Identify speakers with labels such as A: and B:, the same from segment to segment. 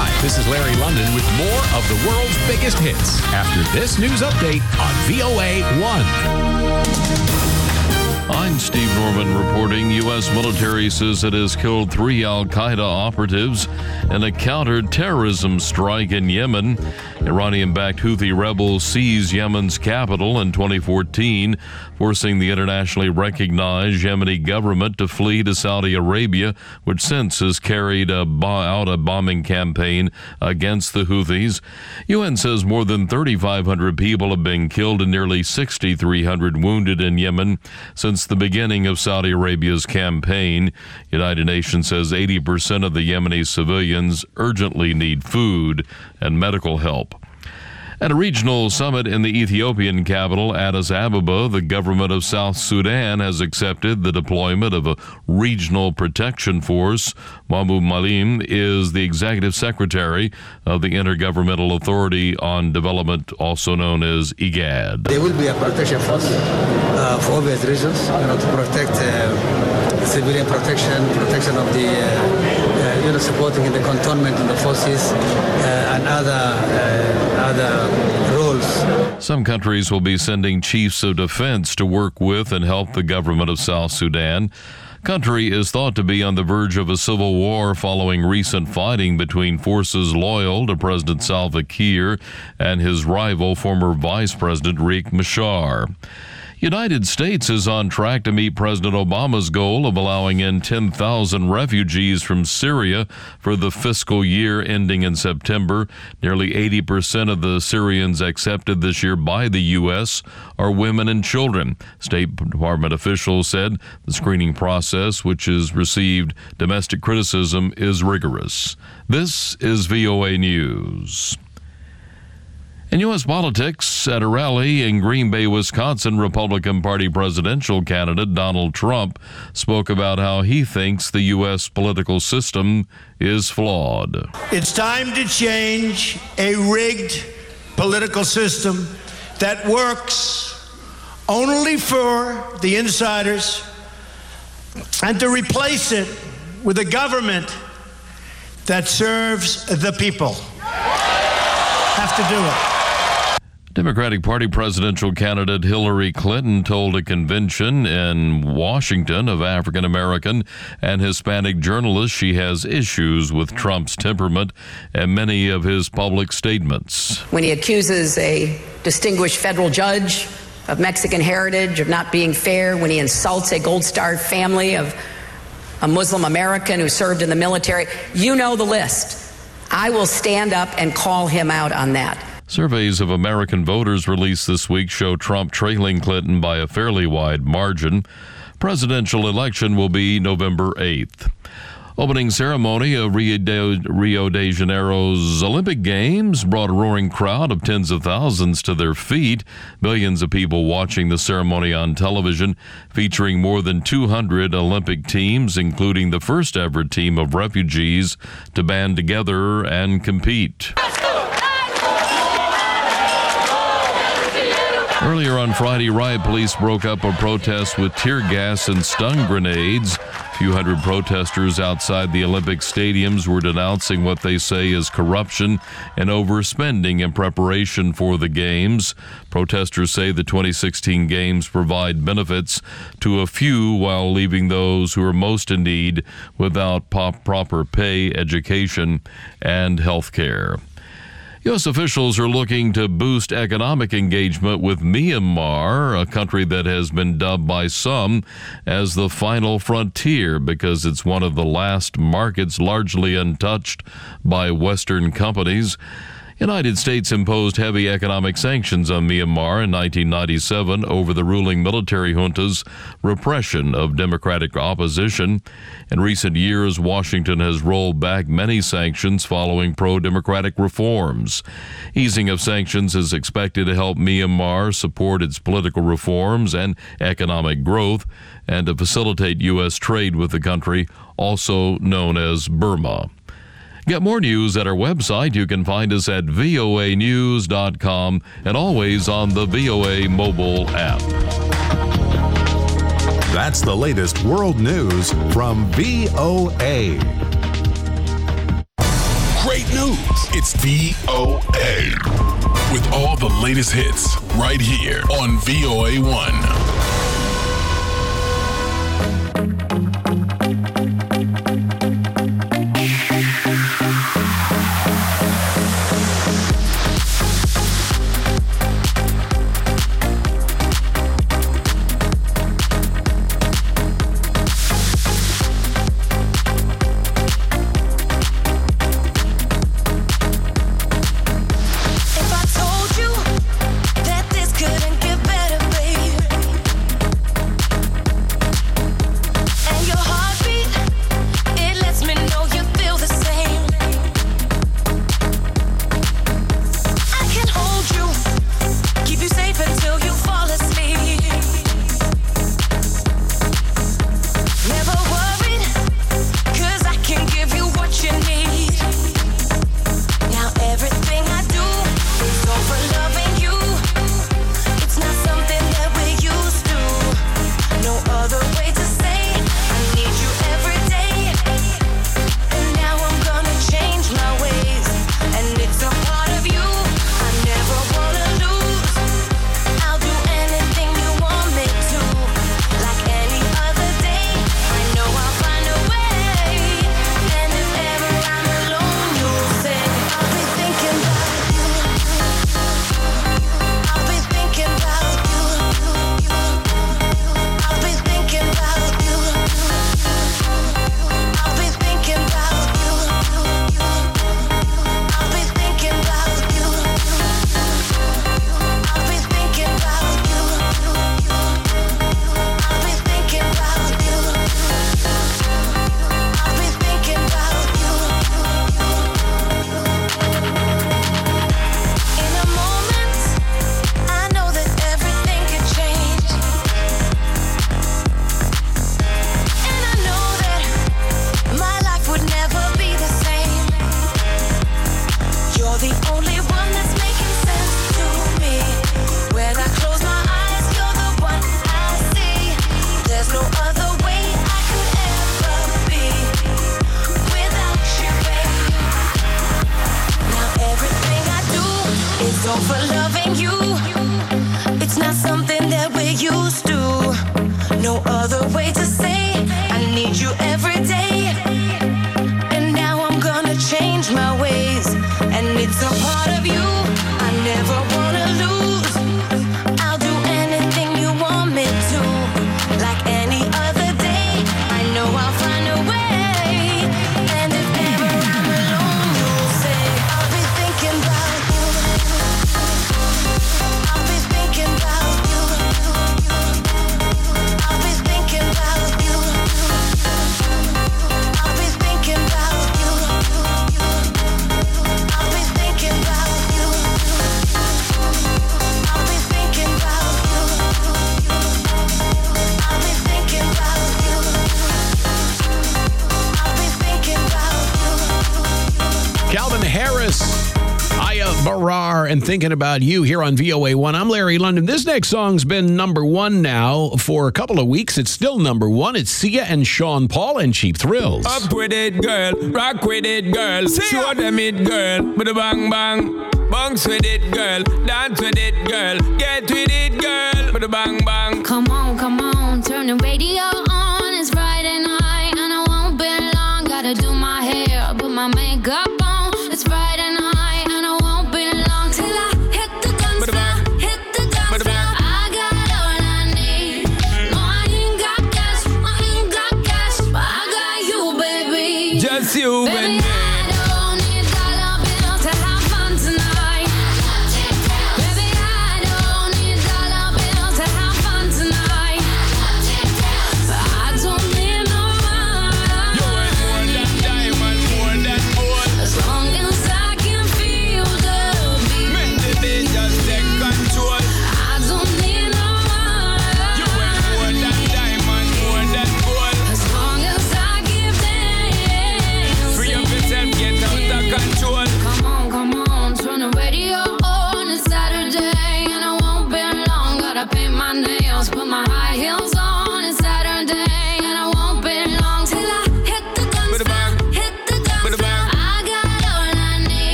A: Hi, this is Larry London with more of the world's biggest hits after this news update on VOA 1.
B: I'm Steve Norman reporting. U.S. military says it has killed 3 al-Qaeda operatives in a counter-terrorism strike in Yemen. Iranian-backed Houthi rebels seized Yemen's capital in 2014, forcing the internationally recognized Yemeni government to flee to Saudi Arabia, which since has carried out a bombing campaign against the Houthis. UN says more than 3,500 people have been killed and nearly 6,300 wounded in Yemen since the beginning of Saudi Arabia's campaign. United Nations says 80% of the Yemeni civilians urgently need food and medical help. At a regional summit in the Ethiopian capital, Addis Ababa, the government of South Sudan has accepted the deployment of a regional protection force. Mahmoud Malim is the executive secretary of the Intergovernmental Authority on Development, also known as IGAD.
C: There will be a protection force for obvious reasons, to protect civilian protection of the, supporting in the cantonment in the forces and other roles.
B: Some countries will be sending chiefs of defense to work with and help the government of South Sudan. Country is thought to be on the verge of a civil war following recent fighting between forces loyal to President Salva Kiir and his rival, former Vice President Riek Machar. United States is on track to meet President Obama's goal of allowing in 10,000 refugees from Syria for the fiscal year ending in September. Nearly 80% of the Syrians accepted this year by the U.S. are women and children. State Department officials said the screening process, which has received domestic criticism, is rigorous. This is VOA News. In U.S. politics, at a rally in Green Bay, Wisconsin, Republican Party presidential candidate Donald Trump spoke about how he thinks the U.S. political system is flawed.
D: It's time to change a rigged political system that works only for the insiders and to replace it with a government that serves the people. Have to do it.
B: Democratic Party presidential candidate Hillary Clinton told a convention in Washington of African American and Hispanic journalists she has issues with Trump's temperament and many of his public statements.
E: When he accuses a distinguished federal judge of Mexican heritage of not being fair, when he insults a Gold Star family of a Muslim American who served in the military, you know the list. I will stand up and call him out on that.
B: Surveys of American voters released this week show Trump trailing Clinton by a fairly wide margin. Presidential election will be November 8th. Opening ceremony of Rio de Janeiro's Olympic Games brought a roaring crowd of tens of thousands to their feet. Millions of people watching the ceremony on television, featuring more than 200 Olympic teams, including the first ever team of refugees to band together and compete. Earlier on Friday, riot police broke up a protest with tear gas and stun grenades. A few hundred protesters outside the Olympic stadiums were denouncing what they say is corruption and overspending in preparation for the Games. Protesters say the 2016 Games provide benefits to a few while leaving those who are most in need without proper pay, education, and health care. U.S. officials are looking to boost economic engagement with Myanmar, a country that has been dubbed by some as the final frontier because it's one of the last markets largely untouched by Western companies. United States imposed heavy economic sanctions on Myanmar in 1997 over the ruling military junta's repression of democratic opposition. In recent years, Washington has rolled back many sanctions following pro-democratic reforms. Easing of sanctions is expected to help Myanmar support its political reforms and economic growth and to facilitate U.S. trade with the country, also known as Burma. Get more news at our website. You can find us at voanews.com and always on the VOA mobile app.
A: That's the latest world news from VOA.
F: Great news. news. It's VOA. With all the latest hits right here on VOA1.
G: And Thinking About You here on VOA1. I'm Larry London. This next song's been number one now for a couple of weeks. It's still number one. It's Sia and Sean Paul and Cheap Thrills.
H: Up with it, girl. Rock with it, girl. Show them it, girl. With a bang, bang. Bounce with it, girl. Dance with it, girl. Get with it, girl. With a bang, bang.
I: Come on. Turn the radio on. It's Friday night and I won't be long. Gotta do my hair, put my makeup on. It's Friday night.
H: You
I: baby,
H: and me.
I: I don't need dollar bills to have fun tonight. Baby, I don't need dollar bills to have fun tonight. I don't need no money.
H: You ain't more than diamond, more than gold.
I: As long as I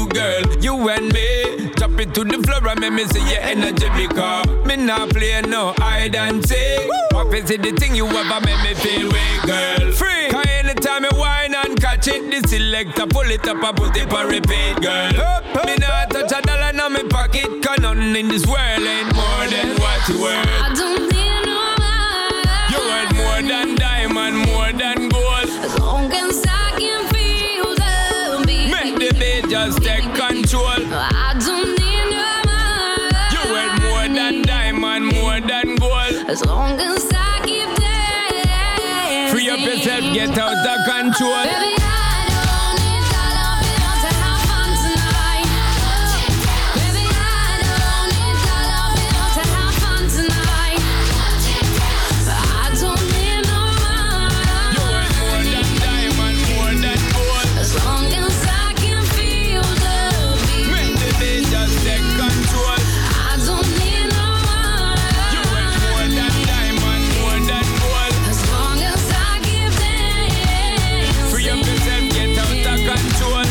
H: girl. You and me, drop it to the floor and make me see your energy because me not play no hide and seek. What is it the thing you ever make me feel weak, girl? Free. Cause anytime you whine and catch it, the selector pull it up and put it on repeat, girl. Me not touch a dollar in my pocket, cause nothing in this world ain't more than what you worth.
I: I don't need no man.
H: You worth more than diamond, more than gold.
I: As long as I can feel the beat.
H: Make the beat just take control.
I: I don't need no man.
H: You worth more than diamond, more than gold.
I: As long as I keep dancing.
H: Free up yourself, get out of control.
I: Baby, I don't need dollar bills to have fun tonight. Baby, I don't need dollar bills to have fun tonight. I don't need no man.
H: You worth more than diamond, more than gold.
I: As long as I can feel the beat.
H: Make the beat just take control.
I: I don't need no man.
H: You worth more than diamond, more than gold.
I: As long as I keep dancing.
H: Free up yourself, get out of control.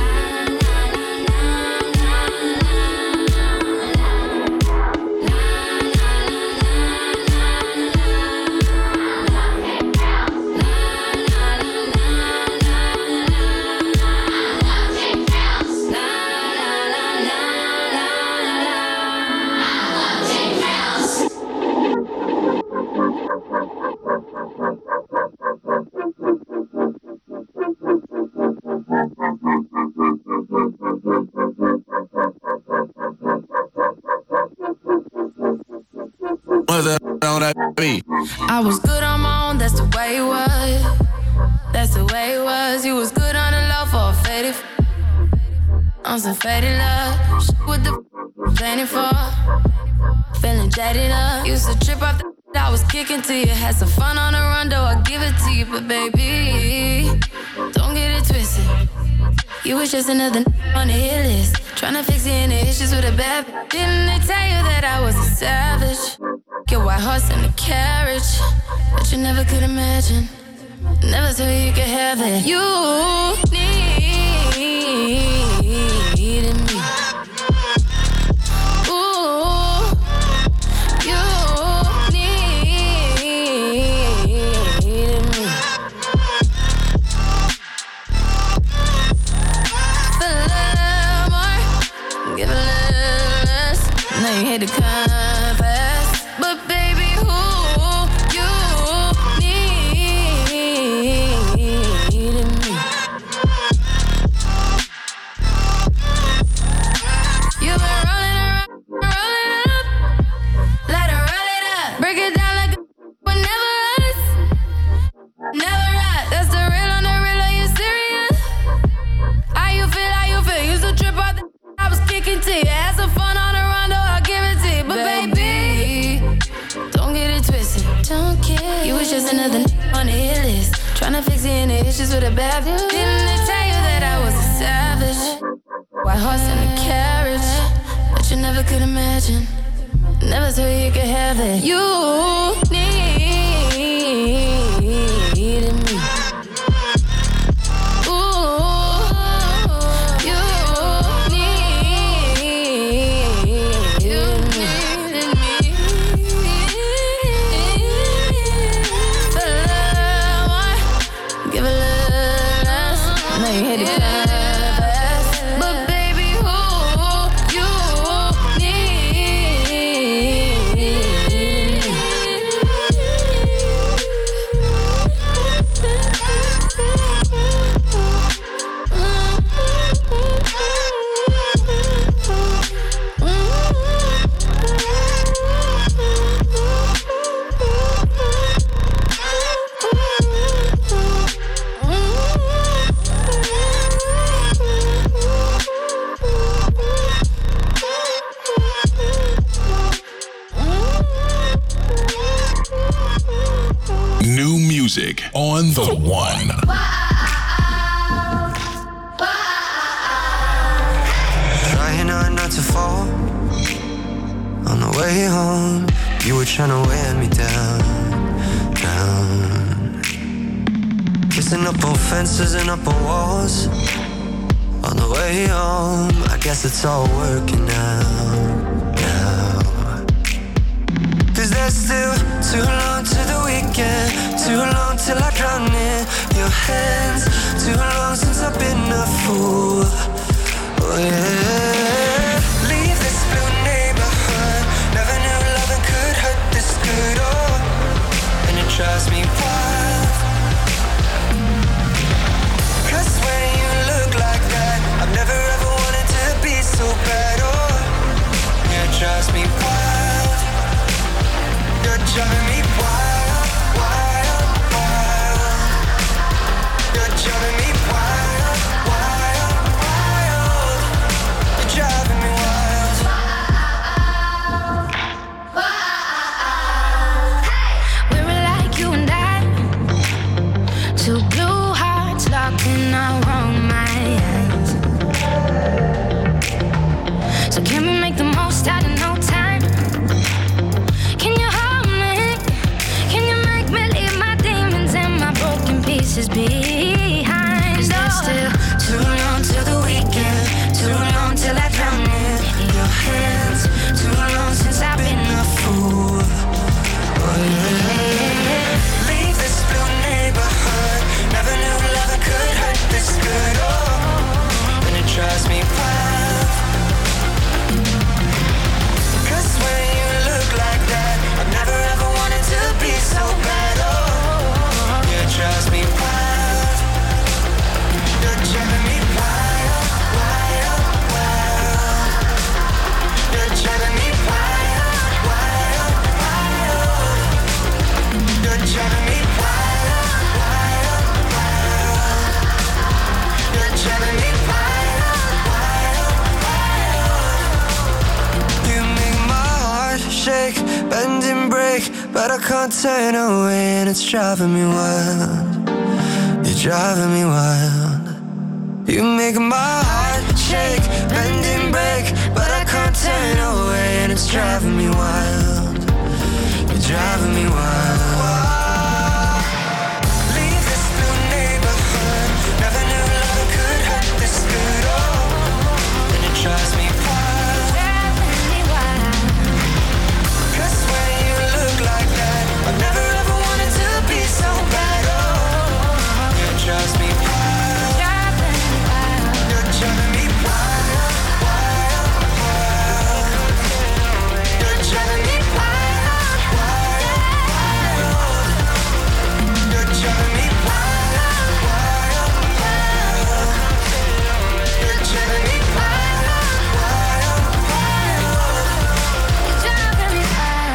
J: What the on that beat?
K: I was good on my own, that's the way it was. That's the way it was. You was good on the low for a faded. On some faded love. Shit with the planning for. Feeling jaded up. Used to trip off the I was kicking to you. Had some fun on the run, though I give it to you. But baby, don't get it twisted. You was just another on the hit list. Tryna fix any issues with a bad bitch. Didn't they tell you that I was a savage? Your white horse and a carriage. But you never could imagine. Never thought you could have it. You needed me. Ooh, you needed me. Feel a little more, give a little less. Now you hate the confess, but baby, who you needed me. You've been rolling around, rolling up, let her roll it up. Break it down like a would never us, never right. That's the real on the real. Are you serious? How you feel? How you feel? Used to trip off the I was kicking to you. Had some fun on the run, though I'll give it to you. But baby, don't get it twisted. Don't care. You was just another on the hit list. Tryna fix any issues with a bad bitch. Didn't they tell you that I was a savage? White horse and a carriage. But you never could imagine. Never thought you could have it. You needed me. Ooh, you needed me. Feel a little more, give a little less. Now you hit the canvas, but baby, who you need?
F: New music on the one.
L: Trying hard not to fall. On the way home, you were trying to wear me down, down. Kissing up on fences and up on walls. On the way home, I guess it's all working out now. 'Cause there's still too long to the weekend, too long till I drown in your hands, too long since I've been a fool. Oh yeah. Leave this blue neighborhood, never knew loving could hurt this good. Oh, and it drives me wild. 'Cause when you look like that, I've never ever wanted to be so bad. Oh, yeah, it drives me wild. You're driving me wild, wild, wild. You're driving me wild, wild, wild. You're driving me wild.
K: We were like you and I, two blue hearts locked in our own minds. So can we make the most out of no time? Can you hold me? Can you make me leave my demons and my broken pieces behind? Is there still too long till the weekend? Too long till I drown in your hands. Too long since I've been a fool.
L: Oh yeah. Leave this blue neighborhood, never knew loving could hurt this good. Oh, and it drives me wild. 'Cause when you look like that, I've never ever wanted to be so bad. Oh, yeah, it drives me wild. You're driving me wild, wild, wild. You're driving me wild, wild, wild. You're driving me wild, wild, wild. You're driving me wild, wild, wild. You make my heart shake, bend and break, but I can't turn away, and it's driving me wild. You're driving me wild. You make my heart shake, bend and break, but I can't turn away, and it's driving me wild. You're driving me wild. Leave this blue neighborhood, never knew love could hurt this good. Oh, and it drives me wild. Cause when you look like that, I've never ever wanted to be so bad. Oh, it drives me wild. You're driving me wild, wild, wild. You're driving me wild, wild, wild. You're driving me wild, wild, wild. You're driving me wild, wild, wild. You're driving me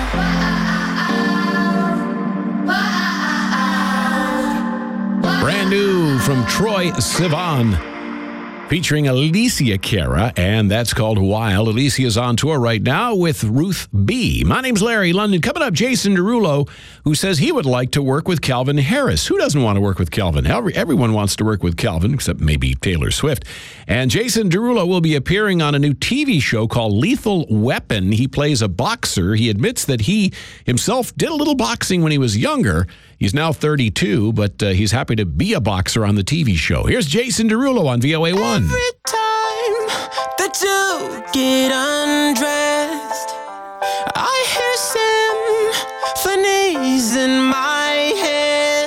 G: Brand new from Troye Sivan, featuring Alicia Cara, and that's called Wild. Alicia's on tour right now with Ruth B. My name's Larry London. Coming up, Jason Derulo, who says he would like to work with Calvin Harris. Who doesn't want to work with Calvin? Everyone wants to work with Calvin, except maybe Taylor Swift. And Jason Derulo will be appearing on a new TV show called Lethal Weapon. He plays a boxer. He admits that he himself did a little boxing when he was younger. He's now 32, but he's happy to be a boxer on the TV show. Here's Jason Derulo on VOA1.
M: Every time that you get undressed, I hear symphonies in my head.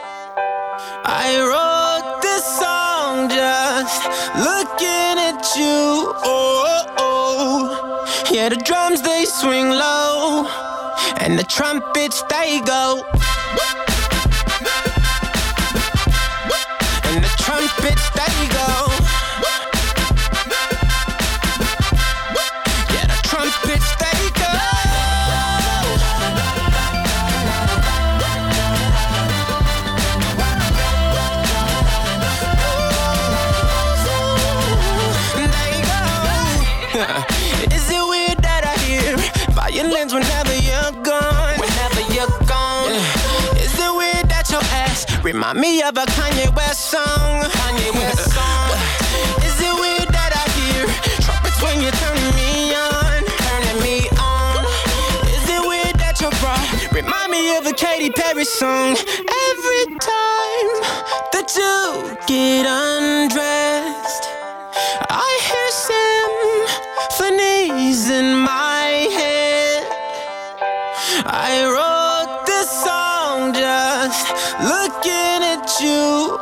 M: I wrote this song just looking at you. Oh, oh. Yeah, the drums, they swing low, and the trumpets, they go. And the trumpets, they go. Yeah, the trumpets, they go. Is it weird that I hear violins whenever you're gone? Whenever you're gone. Is it weird that your ass remind me of a Kanye West song? Kanye West song. Is it weird that I hear trumpets when you're turning me on? Turning me on. Is it weird that your bra remind me of a Katy Perry song? Every time that you get undressed, symphonies in my head. I wrote this song just looking at you.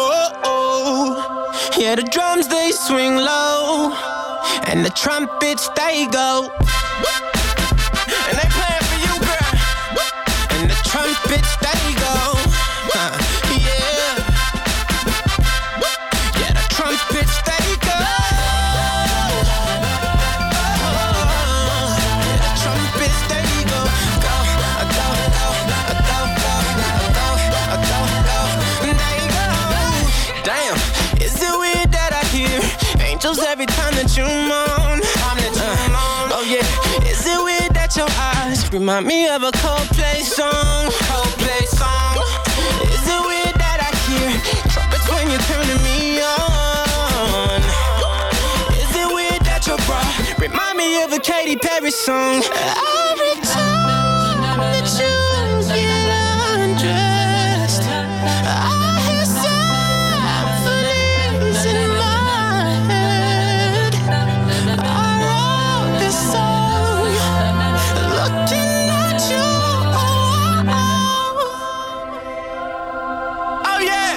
M: Oh. Yeah, the drums they swing low, and the trumpets they go. And they play for you, girl. And the trumpets they go. Yeah. Yeah, the trumpets they go. Yeah, the trumpets they go. Go, go, go, go, go, go, go, go. They go. Damn, is it weird that I hear angels every time that you moan? Oh yeah, is it weird that your eyes remind me of a Coldplay song? Coldplay song. Is it weird that I hear trumpets when you're turning me on? Is it weird that your bra remind me of a Katy Perry song? Every time that you get undressed, I hear symphonies in my head. I wrote this song looking at you. Oh yeah.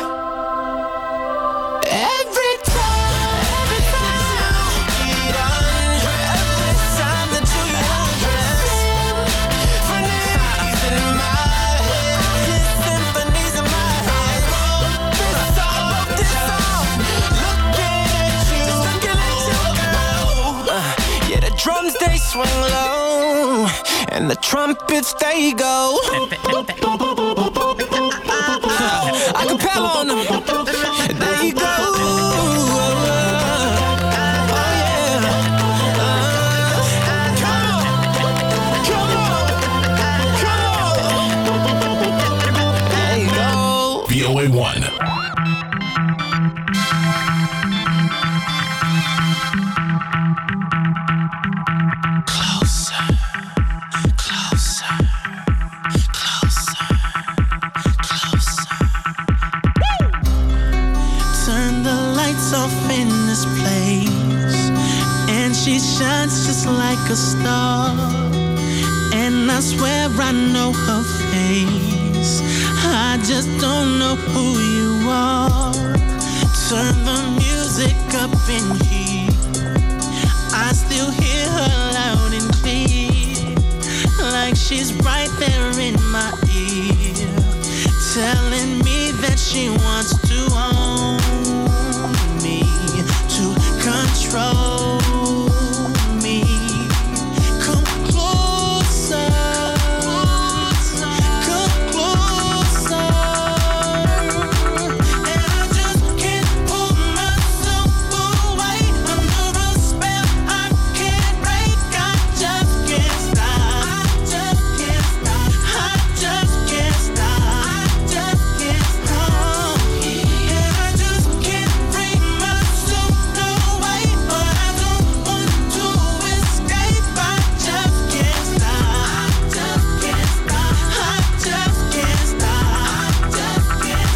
M: Every time you get undressed, every time that you get undressed, symphonies in my head, symphonies in my head. This song, looking at you, girl. Yeah, the drums they swing low, and the trumpets they go. Acapella on them, there you go.
F: VOA1.
M: Turn the lights off in this place, and she shines just like a star. And I swear I know her face, I just don't know who you are. Turn the music up in here, I still hear her loud and clear, like she's right there in my ear, telling me that she wants to own me, to control me. Come closer, come closer, and I just can't pull myself away under a spell I can't break. I just can't stop. I just can't stop. I just can't stop. I just can't stop. And I just can't free myself away, but I don't want to escape. I just can't stop. I just can't stop. I just can't stop. I just can't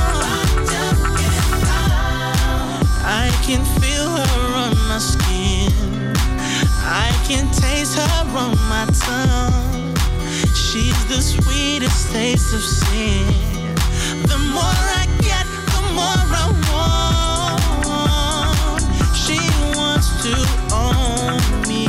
M: stop. I can feel her on my skin, I can taste her on my tongue. She's the sweetest taste of sin. The more I get, the more I want. She wants to own me.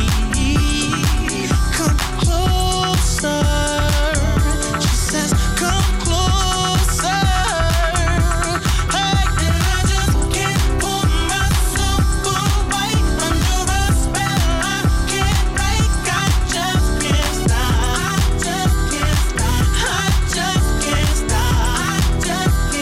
M: Come closer. She says, come closer. Hey, and I just can't pull myself away under a spell I can't break. I just can't stop. I just can't stop. I just can't stop. I just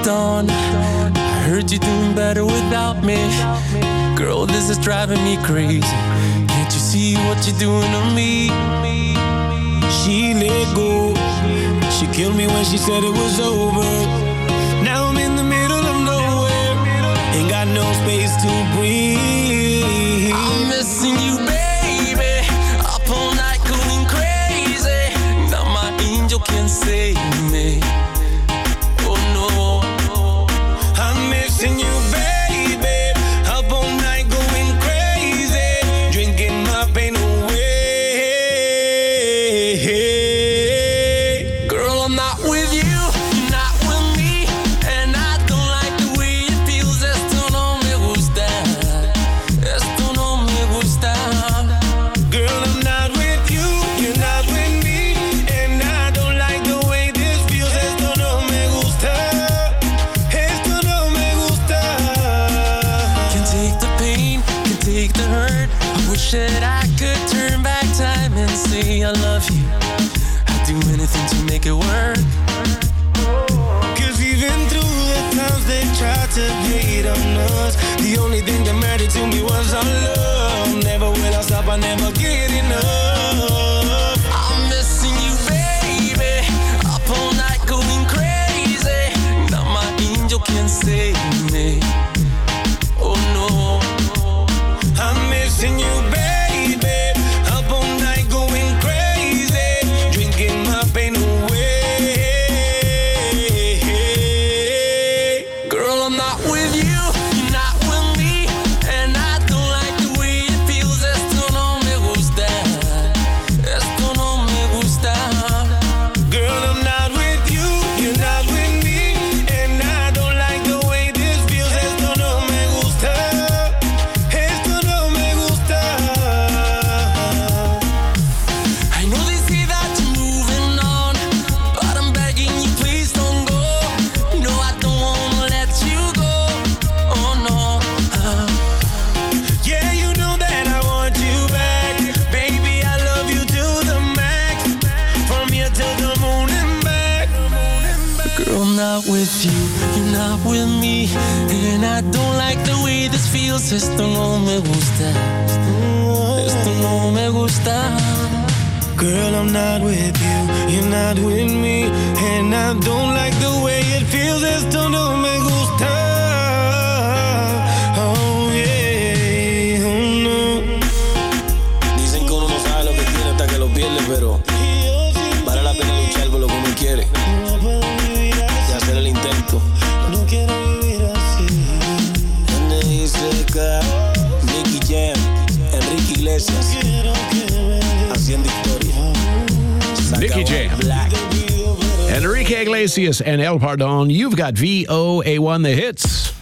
N: moved on. I heard you're doing better without me. Girl, this is driving me crazy. Can't you see what you're doing to me?
O: She let go. She killed me when she said it was over. Now I'm in the middle of nowhere. Ain't got no space to breathe.
N: I'm missing you, baby. Up all night going crazy. Now my angel can't save me. Oh no.
O: I'm missing you, baby. Up all night going crazy. Drinking my pain away.
N: Girl, I'm not with you. You're not with me. And I don't like the way it feels. Esto no me gusta. Esto no me gusta.
O: Girl, I'm not with you. You're not with me. And I don't like the way this feels. Esto no me gusta. Esto no me gusta.
N: Can take the pain, can take the hurt. I wish that I could turn back time and say I love you. I'd do anything to make it work.
O: Cause even through the times they tried to hate on us, the only thing that mattered to me was our love. Never will I stop, I never get enough.
N: I'm missing you, baby. Up all night going crazy. Now my angel can't save me. Oh no.
O: I'm missing you, baby. Up all night going crazy. Drinking my pain away.
N: Girl, I'm not with you. You're not with me. And I don't like the way it feels. Esto no me gusta. Esto no me gusta.
O: Girl, I'm not with you. You're not with me. And I don't like the way this feels. Esto no me gusta. Esto no me gusta.
N: I know they say that you're moving on, but I'm begging you, please don't go. No, I don't wanna let you go. Oh no.
O: Yeah, you know that I want you back. Baby, I love you to the max. From here to the moon and back.
N: Girl, I'm not with you, you're not with me. And I don't like the way this feels. Esto no me gusta. Esto no me gusta.
O: Girl, I'm not with you, you're not with me. And I don't like the way it feels. Esto no me gusta. Oh yeah, oh no.
P: Dicen que uno no sabe lo que tiene hasta que lo pierde, pero vale la pena luchar por lo que uno quiere y hacer el intento.
O: No quiero vivir así.
P: NICK, Nicky Jam, Enrique Iglesias, haciendo historia.
G: Nicky Jam, Enrique Iglesias, and El Pardon. You've got VOA1 The Hits.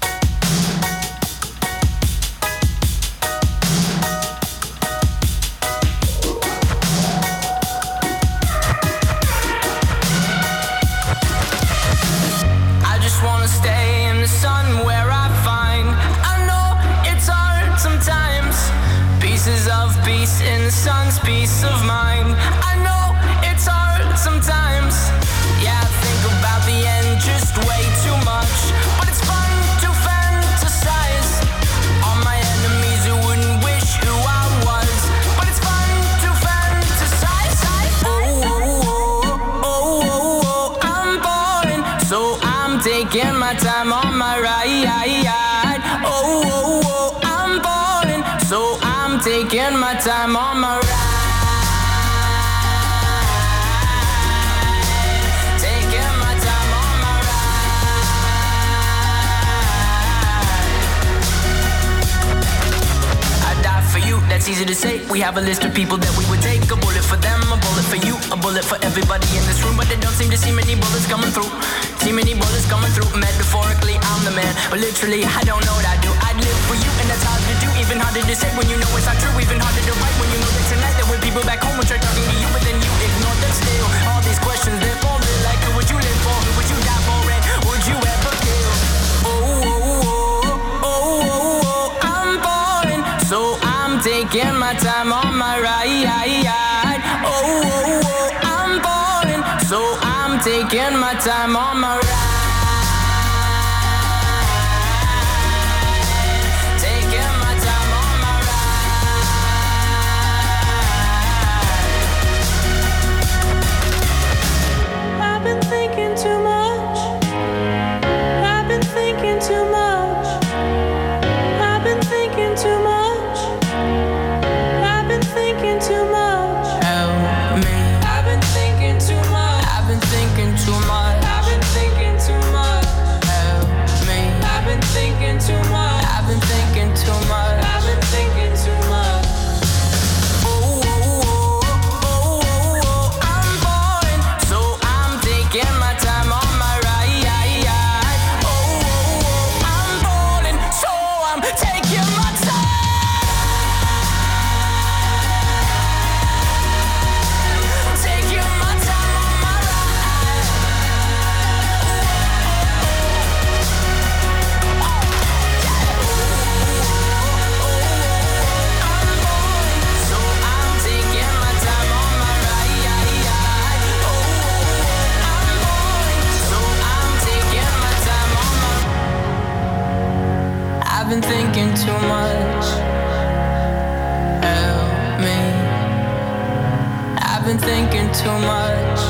Q: I just wanna stay in the sun where I find. I know it's hard sometimes. Pieces of peace in the sun's peace of mind. I know it's hard sometimes. Yeah, I think about the end just way too much. But it's fun to fantasize. All my enemies who wouldn't wish who I was. But it's fun to fantasize. Oh, oh, oh, oh, oh, oh, I'm falling. So I'm taking my time on my ride. Oh, oh, oh, I'm falling. So I'm taking my time on my ride. Taking my time on my ride. I die for you, that's easy to say. We have a list of people that we would take. A bullet for them, a bullet for you, a bullet for everybody in this room. But they don't seem to see many bullets coming through. See many bullets coming through. Metaphorically, I'm the man, but literally, I don't know what I do. I'd live for you, and that's hard to do. Even harder to say when you know it's not true. Even harder to write when you know that tonight there were people back home who tried talking to you, but then you ignore them still. All these questions, they're falling like, who would you live for? Who would you die for? And would you ever kill? Oh, oh, oh, oh, oh, oh, I'm falling. So I'm taking my time on my ride. Oh, oh, oh, I'm falling. So I'm taking my time on my ride. been thinking too much. Help me. I've been thinking too much.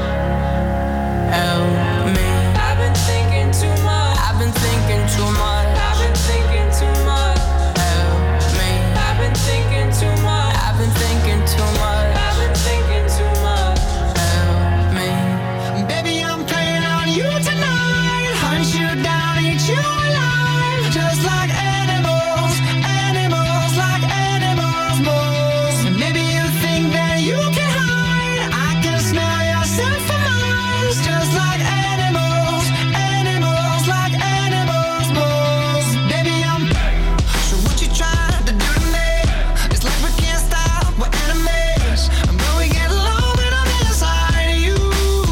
Q: Help me. I've been thinking too much. I've been thinking too much. I've been thinking too much. Help me. I've been thinking too much. I've been thinking too much. I've been thinking too much. Help me.
L: Baby, I'm playing on you tonight. Hunt you down, eat you alive. Just like animals, animals like animals, moles. And maybe you think that you can hide. I can smell yourself for miles. Just like animals, animals like animals, moles. Baby, I'm. So what you trying to do to me? It's like we can't stop, we're enemies. And when we get along, and I'm inside of you.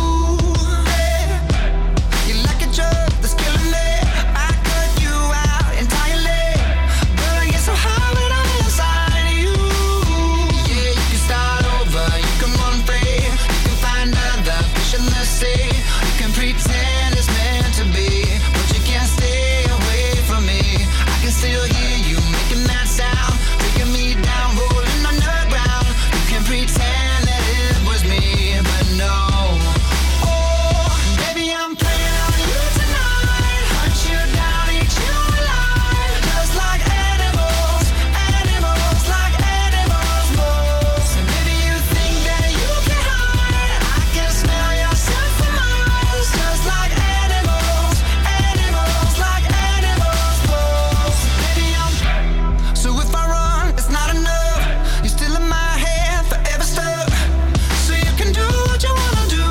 L: You like a drug that's killing me. I cut you out entirely. But I get so high when I'm inside of you. Yeah, you can start over, you can run free. You can find other fish in the sea. You can pretend it's meant to be, but you can't stay away from me. I can still hear you making that sound, taking me down, rolling underground. You can pretend that it was me, but no. Oh, baby, I'm playing on you tonight. Hunt you down, eat you alive. Just like animals, animals like animals, moles. And maybe you think that you can hide. I can smell yourself for miles. Just like animals, animals like animals, moles. Baby, I'm. So if I run, it's not enough. You're still in my head, forever stuck. So you can do what you wanna do.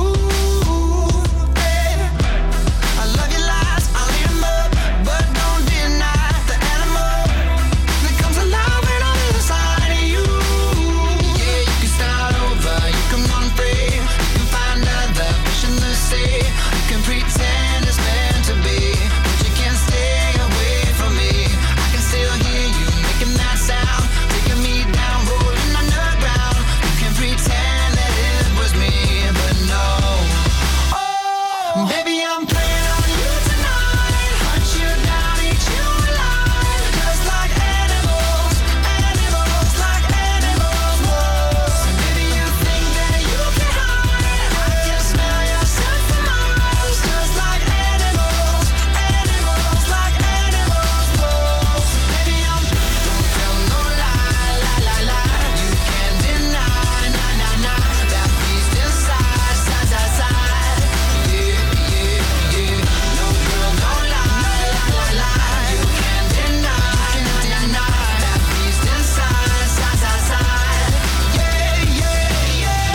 L: I love your lies, I'll eat 'em up, but don't deny the animal that comes alive when I'm inside of you. Yeah, you can start over, you can run free, you can find other fish in the sea. You can pretend it's meant to be, but you can't stay away from me. I can still hear you making that sound, taking me down, rolling underground. You can pretend that it was me, but no. Oh, baby, I'm playing on you tonight. Hunt you down, eat you alive. Just like animals, animals like animals, moles. And maybe you think that you can hide. I can smell yourself for miles. Just like animals, animals like animals, moles. Baby, I'm. Don't tell no lie, lie, lie, lie. You can't deny, nah, nah, nah. That beast inside, side, side, side. Yeah, yeah, yeah. No girl, no lie, lie, lie, lie. You can't deny, nah, nah, nah. That beast inside, side, side, side. Yeah, yeah, yeah.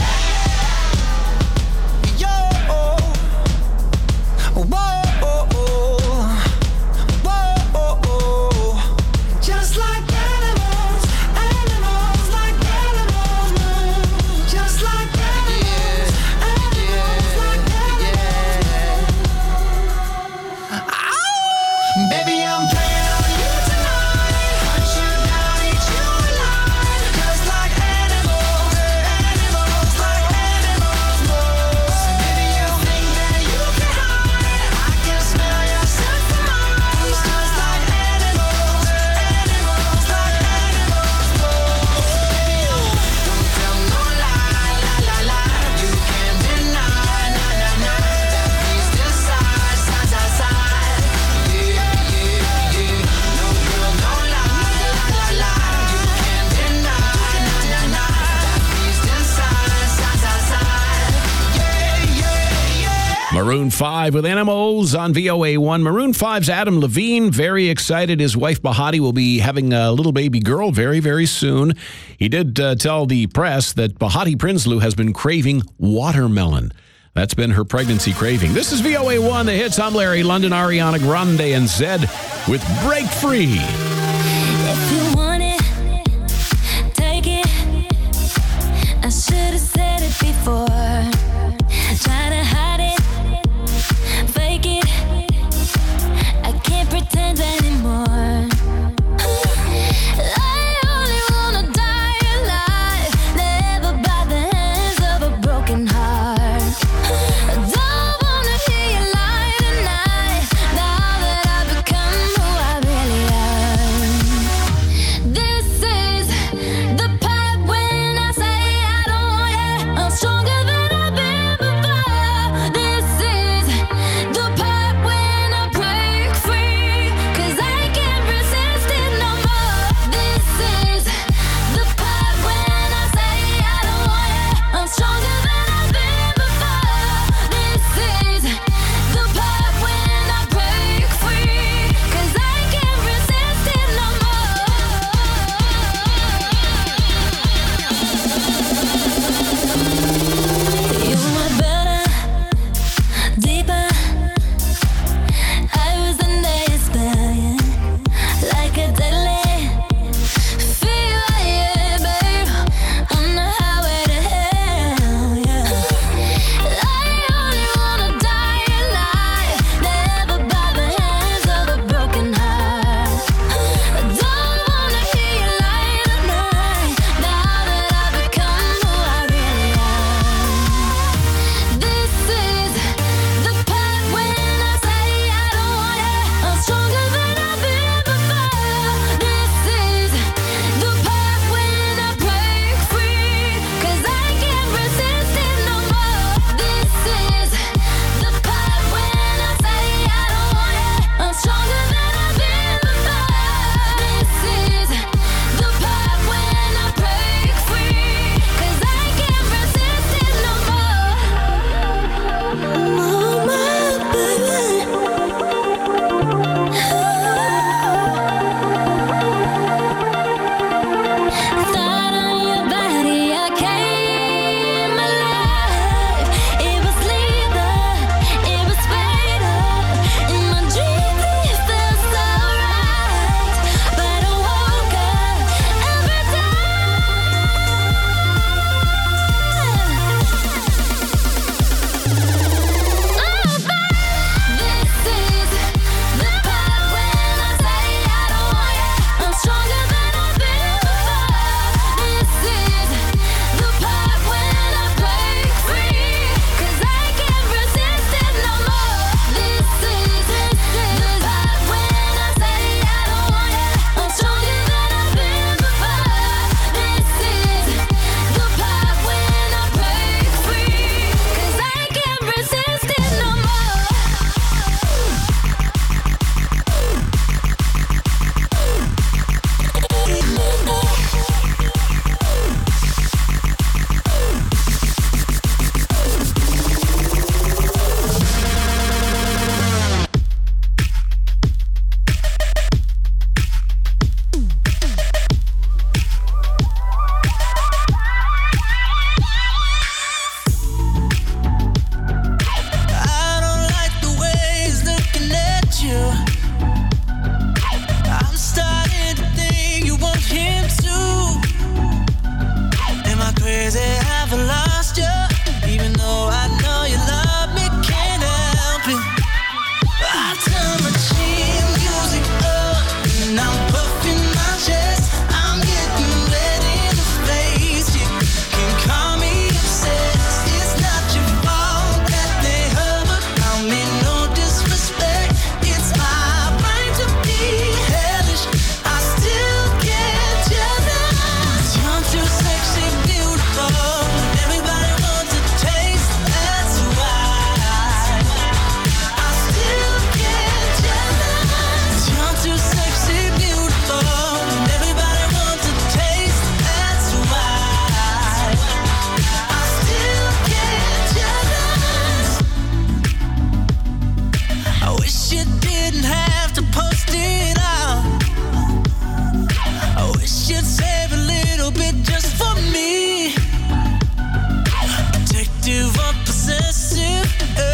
L: Yo, whoa, whoa. Just like animals, animals like animals, just like animals, animals like animals. Baby, I'm playing on you tonight. Hunt you down, eat you alive. Just like animals, animals like animals, moles. Maybe you think that you can hide. I can smell yourself for miles. Just like animals, animals like animals, moles. Baby, don't tell no lie, lie, lie, lie. You can't deny, nah, nah, nah. That beast inside, side, side, side. Yeah, yeah, yeah. No girl, no lie, lie, lie, lie. You can't deny, nah, nah, nah. That beast inside, side, side, side. Yeah, yeah, yeah.
G: Maroon 5 with Animals on VOA1. Maroon 5's Adam Levine, very excited. His wife Bahati will be having a little baby girl very, very soon. He did tell the press that Bahati Prinsloo has been craving watermelon. That's been her pregnancy craving. This is VOA1, the hits. I'm Larry London, Ariana Grande, and Zed with Break Free.
I: If you want it, take it. I should have said it before. Try to hide it, fake it. I can't pretend anymore. I only wanna die alive, never by the hands of a broken heart. I don't wanna hear you lie tonight, now that I've become who I really am.
O: didn't have to post it out. I wish you'd save a little bit just for me. Protective or possessive,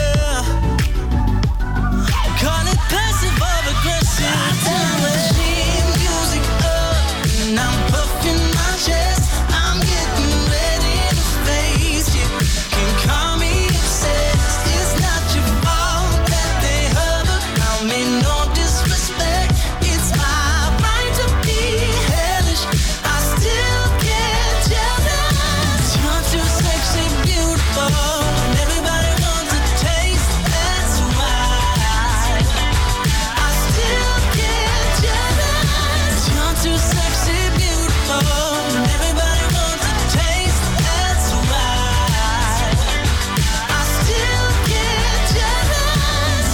O: call it passive or aggressive. Turn the music up and I'm puffing my chest. I'm getting ready to face you. Can call me obsessed. It's not your fault that they hover around me. No disrespect. It's my right to be hellish. I still get jealous. You're too sexy, beautiful, and everybody wants a taste. That's why I still get jealous. You're too sexy, beautiful, and everybody wants a taste. That's why I still get jealous.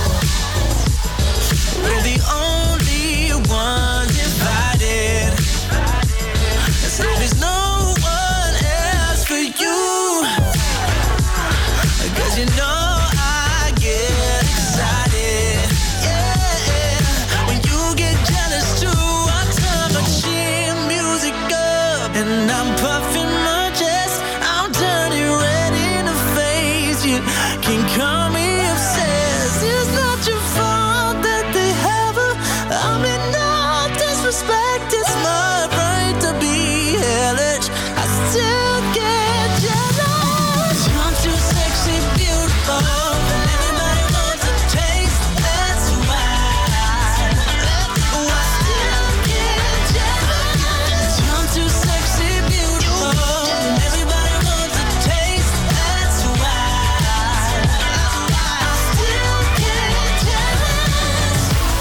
O: We're the only ones divided. So there's no one else for you. 'Cause you know I get excited. Yeah, when you get jealous too, I turn my chin music up and I'm puffing my chest. I'm turning ready to face you. Can call me obsessed. It's not your fault that they have her. I mean, no disrespect. It's my right to be hellish. I still get jealous. You're too sexy, beautiful, and everybody wants a taste. That's why I still get jealous. You're too sexy, beautiful, and everybody wants a taste. That's why I still get jealous.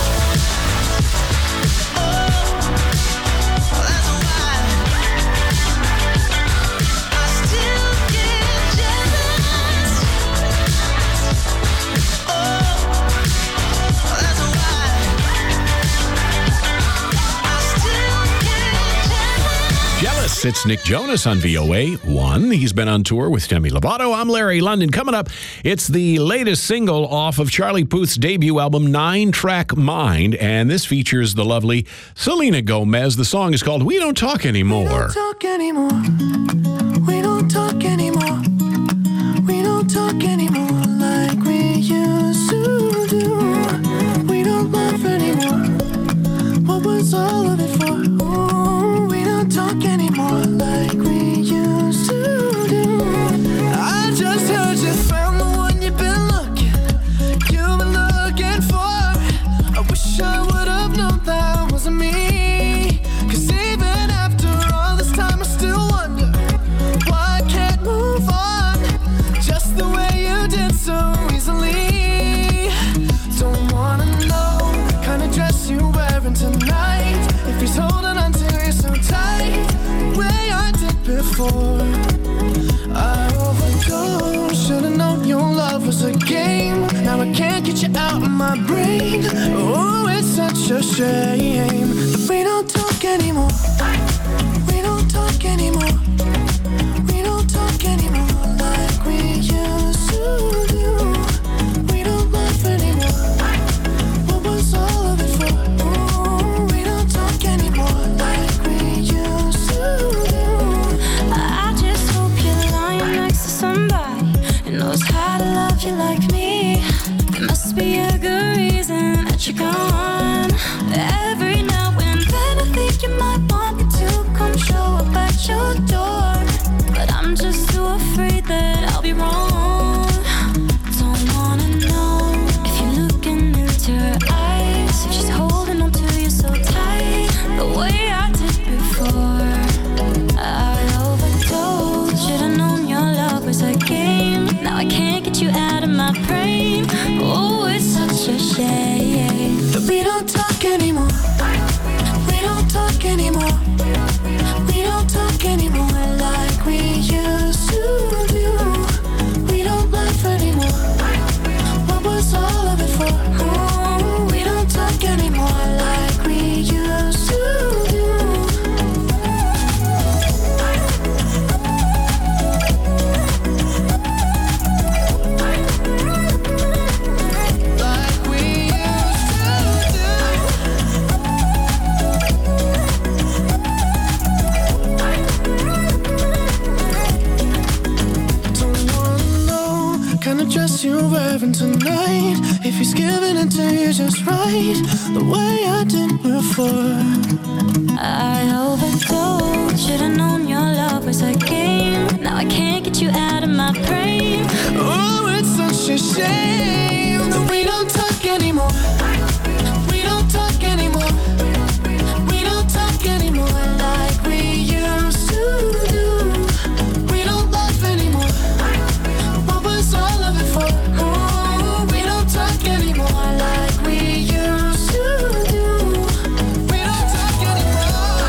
O: Oh, that's why I still get jealous. Oh, that's why I still get jealous.
G: Jealous. It's Nick Jonas on VOA 1. He's been on tour with Demi Lovato. I'm Larry London. Coming up, it's the latest single off of Charlie Puth's debut album, 9-Track Mind, and this features the lovely Selena Gomez. The song is called We Don't Talk Anymore.
O: Talk anymore. We don't talk anymore. We don't talk anymore like we used to do. We don't laugh anymore. What was all of it for? Ooh, we don't talk anymore like we used to do. I just heard you found the one you've been looking for. I wish I would have known that wasn't me. 'Cause even after all this time I still wonder why I can't move on just the way you did so easily. Don't wanna know the kind of dress you're wearing tonight. If he's holding on to you so tight, the way I did before. I overdosed. Should've known your love was a game. Now I can't get you out of my brain. Oh, it's such a shame that we don't talk anymore. We don't talk anymore. We don't talk anymore like we used to do. We don't laugh anymore. What was all of it for? Ooh, we don't talk anymore like we used to do.
K: I just hope you're lying next to somebody who knows how to love you like me. There must be a good reason that you're gone. Every now and then I think you might want me to come show up at your door, but I'm just too afraid that I'll be wrong. Don't wanna know if you're looking into her eyes, if she's holding on to you so tight, the way I did before. I overdosed. Should've known your love was a game. Now I can't get you out of my brain. Oh, it's such a shame
O: That we just right the way I did before.
I: I overdosed. Should've known your love was a game. Now I can't get you out of my brain.
O: Oh, it's such a shame that we don't talk anymore. We don't talk anymore. We don't talk anymore like we used to do. We don't love anymore. What was all of it for? Oh, we don't talk anymore like we used to do. We don't talk anymore.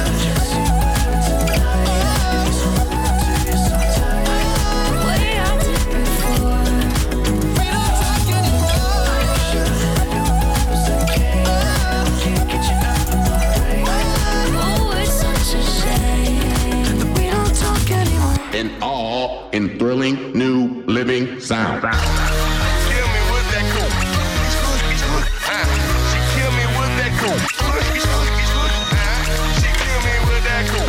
O: Way I did before. We don't talk anymore. Oh, it's such a shame that we don't talk anymore.
R: And all in thrilling new living sound.
S: Kill me with that cool. She kill me with that cool. She kill me with that cool.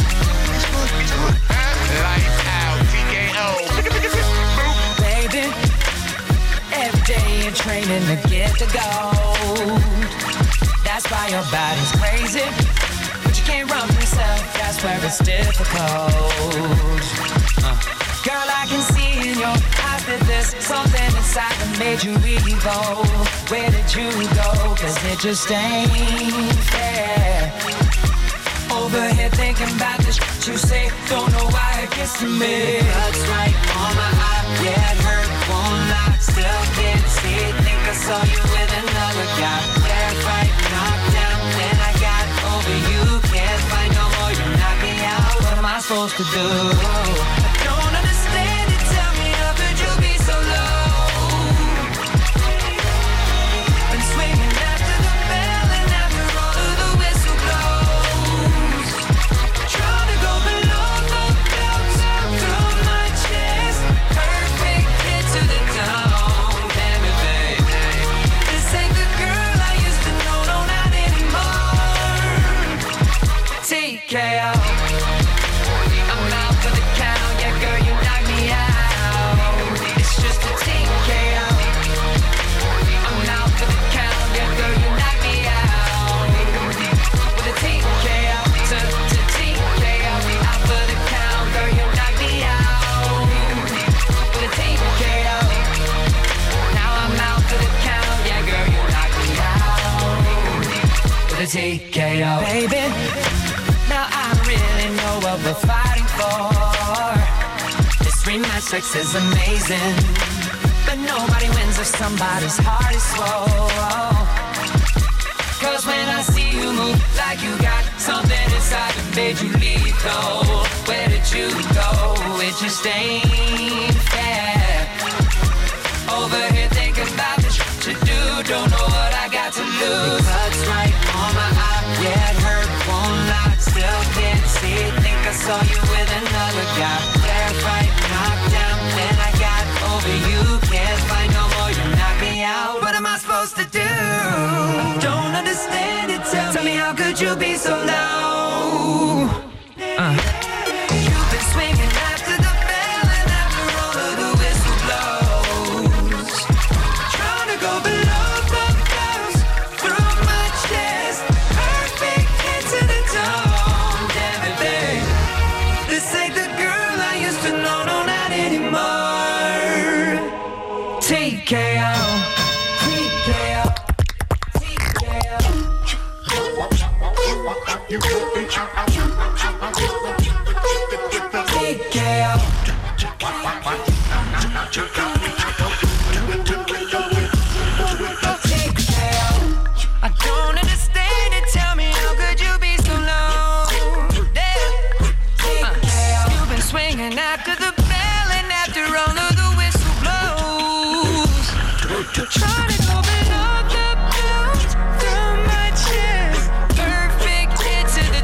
S: Lights out, TKO.
Q: Baby, every day you're training to get the gold. That's why your body's crazy, but you can't run from yourself. That's where it's difficult. Girl, I can see in your eyes that there's something inside that made you evolve. Where did you go? 'Cause it just ain't fair. Over here thinking about the shit you say. Don't know why it gets to me. Cuts right on my eye. Yeah, it hurt, won't lie. Still can't see it. Think I saw you with another guy. Yeah, right, knocked down. Then I got over you. Can't fight no more. You knock me out. What am I supposed to do? I don't understand it. Tell me, how could you be so low? Been swinging after the bell and after all of the whistle blows. Trying to go below the belt through my chest. Perfect hit to the dome. Damn it, baby. This ain't the girl I used to know. No, not anymore. TKO. I'm out for the count. Yeah, girl, you knock me out. It's just a TKO. I'm out for the count. Yeah, girl, you knock me out. With a TKO to TKO. Out for the count. Girl, you knock me out. With a TKO. Now I'm out for the count. Yeah, girl, you knock me out. With a TKO. Baby, now I really know what we're fighting for. This rematch sex is amazing, but nobody wins if somebody's heart is swole. 'Cause when I see you move like you got something inside that made you lethal. Where did you go? It just ain't fair. Over here thinking about the shit you do. Don't know what I got to lose. It cuts right on my eye. Yeah, it hurt, won't lie. Still can't see it. Think I saw you with another guy. Yeah, right, knocked down. Then I got over you. Can't fight no more. You knock me out. What am I supposed to do? Don't understand it. Tell me, how could you be so low? You've been swinging after the bell and after all of the whistle blows. Trying to go below the bells through my chest. Perfect hit to the dome. Damn it, babe. This ain't the girl I used to know. No, not anymore. TKO. TKO. I don't understand it. Tell me, how could you be so low? You've been swinging after the bell and after all of the whistle blows. Trying to go below the belt through my chest. Perfect hit to the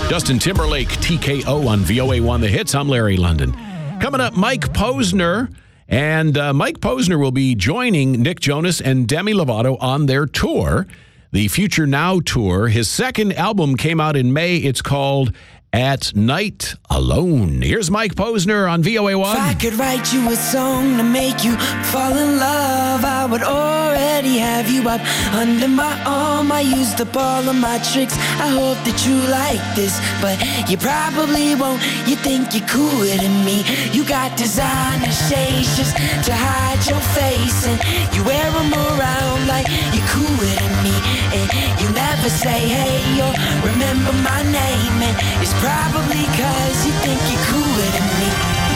G: Justin Timberlake, TKO on VOA1 The Hits. I'm Larry London. Coming up, Mike Posner. And Mike Posner will be joining Nick Jonas and Demi Lovato on their tour, the Future Now Tour. His second album came out in May. It's called At Night Alone. Here's Mike Posner on VOA1.
T: If I could write you a song to make you fall in love, I would already have you up under my arm. I used up all of my tricks. I hope that you like this, but you probably won't. You think you're cooler than me. You got designer shades just to hide your face, and you wear them around like you're cooler than me. And you never say hey or remember my name, and it's probably cause you think you're cooler than me.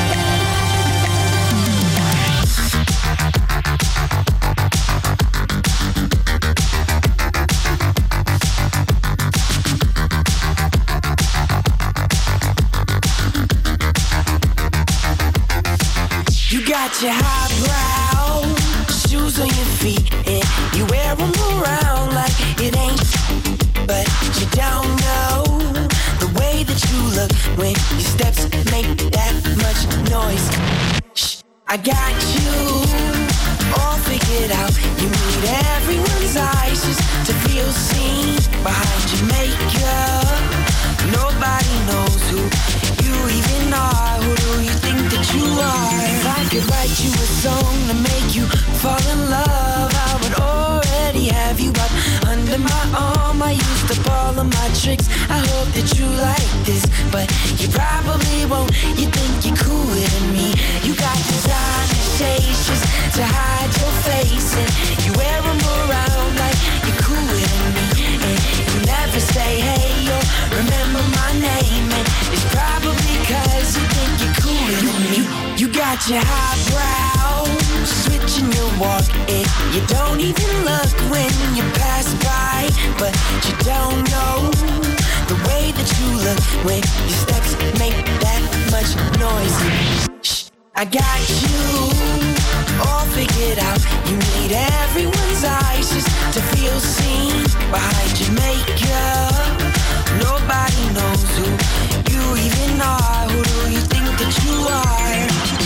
T: You got your highbrow shoes on your feet, and you wear them around like it ain't, but you don't know the way that you look when your steps make that much noise. Shh, I got you all figured out. You need everyone's eyes just to feel seen behind your makeup. Nobody knows who you even are. Who do you think that you are? If I could write you a song to make you fall in love, I would already have you up under my arm. I used up all of my tricks. I hope that you like this, but you probably won't. You think you're cooler than me. You got designer shades just to hide your face, and you wear them around like you're cooler than me. And you never say hey or remember my name, and it's probably cause you think you're cooler than me. You got your highbrow switching your walk, and you don't even look when you pass by, but you don't know the way that you look when your steps make that much noise. Shh, I got you all figured out. You need everyone's eyes just to feel seen behind your makeup. Nobody knows who you even are. Who do you think that you are?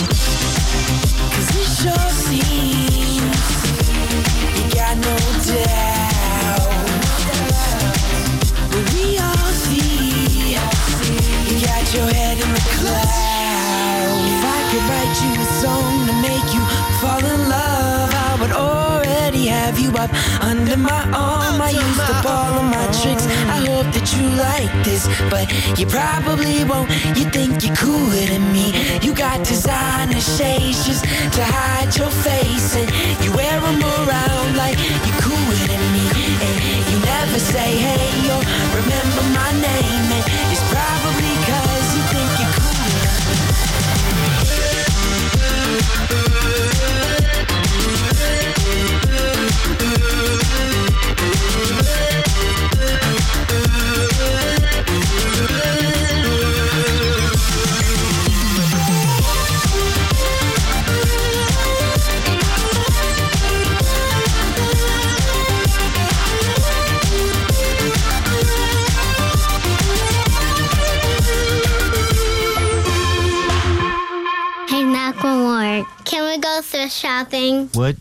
T: Cause it sure seems you got no doubt, but we all see you got your head in the clouds. If I could write you a song to make you fall in love, I would already have you up under my arm. I used up all of my tricks. I hope that you like this, but you probably won't. You think you're cooler than me. You got designer shades just to hide your face, and you wear them around like you're cooler than me. And you never say hey or remember my name, and it's probably cause you think you're cooler.
U: Hey, Macklemore, can we go thrift shopping?
V: What?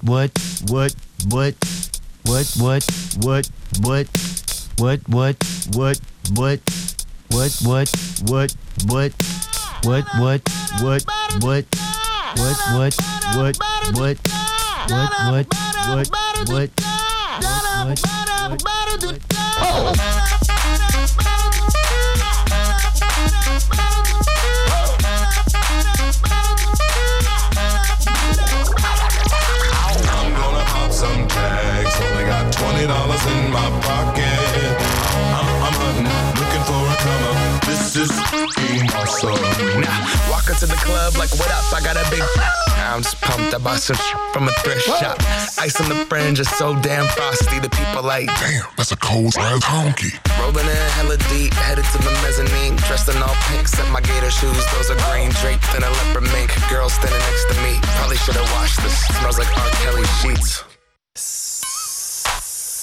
W: I'm gonna pop some tags. Only got $20 in my pocket. I'm hunting, looking for a come up. This is awesome.
J: Nah, walk into the club like, what up? I got a big. I'm just pumped. I bought some from a thrift shop. Ice on the fringe is so damn frosty. The people like, damn, that's a cold ass honky. Rolling in hella deep, headed to the mezzanine. Dressed in all pink, set my gator shoes. Those are green, draped in a leopard mink. Girl standing next to me. Probably should have washed this. Smells like R. Kelly sheets.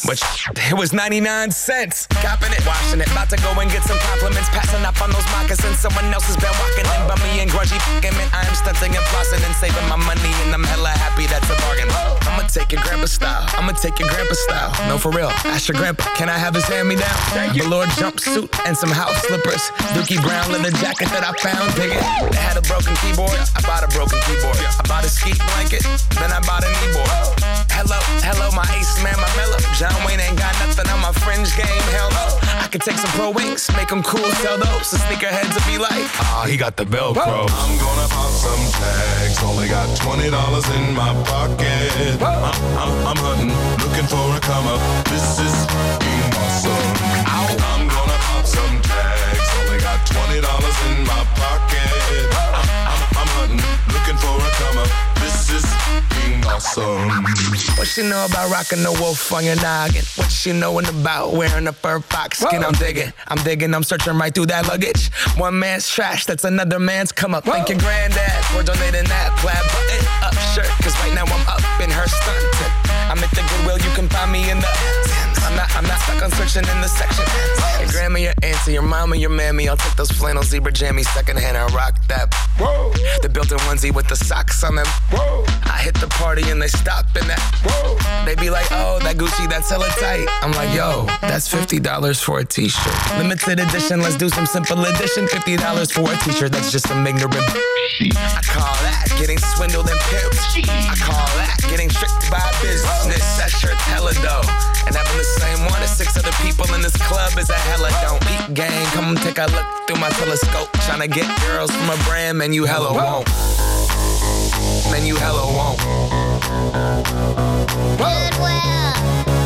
J: But it was 99 cents. Copping it, washing it, about to go and get some compliments. Passing up on those moccasins. Someone else has been walking in by me and grudgy fucking man. I am stunting and flossing and saving my money, and I'm hella happy that's a bargain. I'ma take your grandpa style. I'ma take your grandpa style. No, for real. Ask your grandpa, can I have his hand-me-down? Velour jumpsuit and some house slippers. Dookie brown leather jacket that I found. Dig it. They had a broken keyboard. I bought a broken keyboard. I bought a ski blanket. Then I bought a kneeboard. Hello, my ace man, my mellow. John Wayne ain't got nothing on my fringe game. Hell no. I could take some pro wings, make them cool, sell those. So sneakerheads will be like,
W: He got the Velcro. I'm gonna pop some tags. Only got $20 in my pocket. I'm hunting, looking for a come up. This is fucking awesome. I'm gonna pop some tags. Only got $20 in my pocket. I'm hunting, looking for a come up. This is fucking awesome.
J: What she know about rocking the wolf on your noggin? What she knowin' about wearing a fur fox skin? I'm digging, I'm searching right through that luggage. One man's trash, that's another man's come up. Thank your granddad for donating that plaid button up shirt. Cause right now I'm up in her stunt. I'm at the Goodwill, you can find me in the I'm not stuck on searching in the section. Your grandma, your auntie, your mama, your mammy. I'll take those flannel zebra jammies secondhand and rock that. Whoa. The built-in onesie with the socks on them. Whoa. I hit the party and they stop in that. Whoa. They be like, oh, that Gucci, that's hella tight. I'm like, yo, that's $50 for a t-shirt. Limited edition, let's do some simple edition. $50 for a t-shirt, that's just some ignorant. I call that getting swindled and pimped. I call that getting tricked by business. That shirt's hella dope. And having the same one as 6 other people in this club is a hella don't. Eat gang, come take a look through my telescope. Tryna get girls from a brand, man, you hella won't. Man, you hella won't.
U: Goodwill.